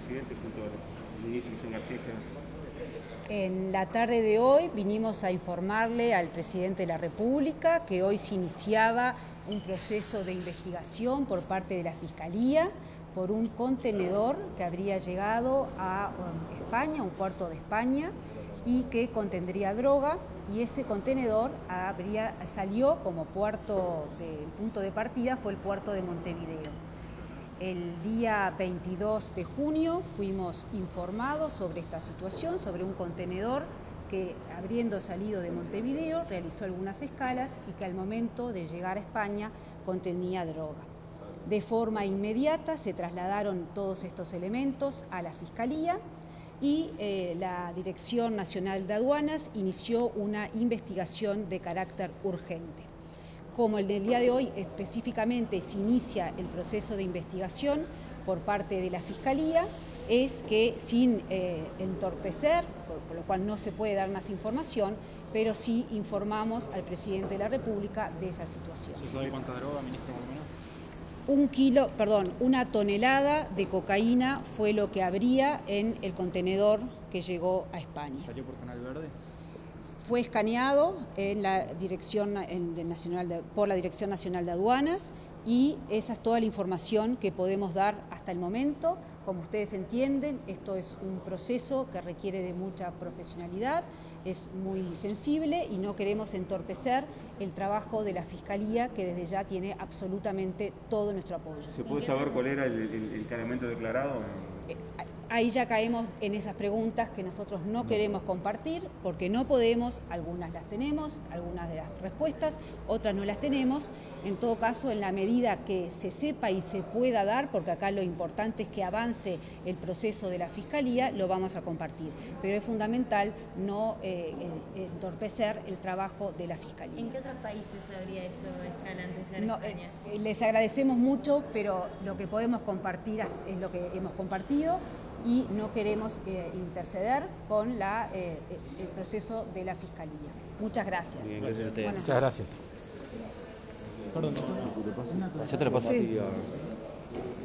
presidente junto a los ministros Luis García. En la tarde de hoy vinimos a informarle al presidente de la República que hoy se iniciaba un proceso de investigación por parte de la Fiscalía por un contenedor que habría llegado a España, un puerto de España, y que contendría droga, y ese contenedor salió como puerto, el punto de partida fue el puerto de Montevideo. El día 22 de junio fuimos informados sobre esta situación, sobre un contenedor que, habiendo salido de Montevideo, realizó algunas escalas y que al momento de llegar a España contenía droga. De forma inmediata se trasladaron todos estos elementos a la Fiscalía y la Dirección Nacional de Aduanas inició una investigación de carácter urgente. Como el del día de hoy específicamente se inicia el proceso de investigación por parte de la Fiscalía, es que sin entorpecer, por lo cual no se puede dar más información, pero sí informamos al presidente de la República de esa situación. ¿Se sabe cuánta droga, ministro, más o menos? Una tonelada de cocaína fue lo que habría en el contenedor que llegó a España. ¿Salió por Canal Verde? Fue escaneado en la por la Dirección Nacional de Aduanas y esa es toda la información que podemos dar hasta el momento. Como ustedes entienden, esto es un proceso que requiere de mucha profesionalidad, es muy sensible y no queremos entorpecer el trabajo de la Fiscalía, que desde ya tiene absolutamente todo nuestro apoyo. ¿Se puede saber cuál era el cargamento declarado? Ahí ya caemos en esas preguntas que nosotros no queremos compartir porque no podemos, algunas las tenemos, algunas de las respuestas, otras no las tenemos. En todo caso, en la medida que se sepa y se pueda dar, porque acá lo importante es que avance el proceso de la Fiscalía, lo vamos a compartir. Pero es fundamental no entorpecer el trabajo de la Fiscalía. ¿En qué otros países habría hecho escala antes de llegar a España? Les agradecemos mucho, pero lo que podemos compartir es lo que hemos compartido y no queremos interceder con el proceso de la Fiscalía. Muchas gracias. Bien, gracias a ustedes. Muchas gracias. Perdón, yo te lo paso. Sí.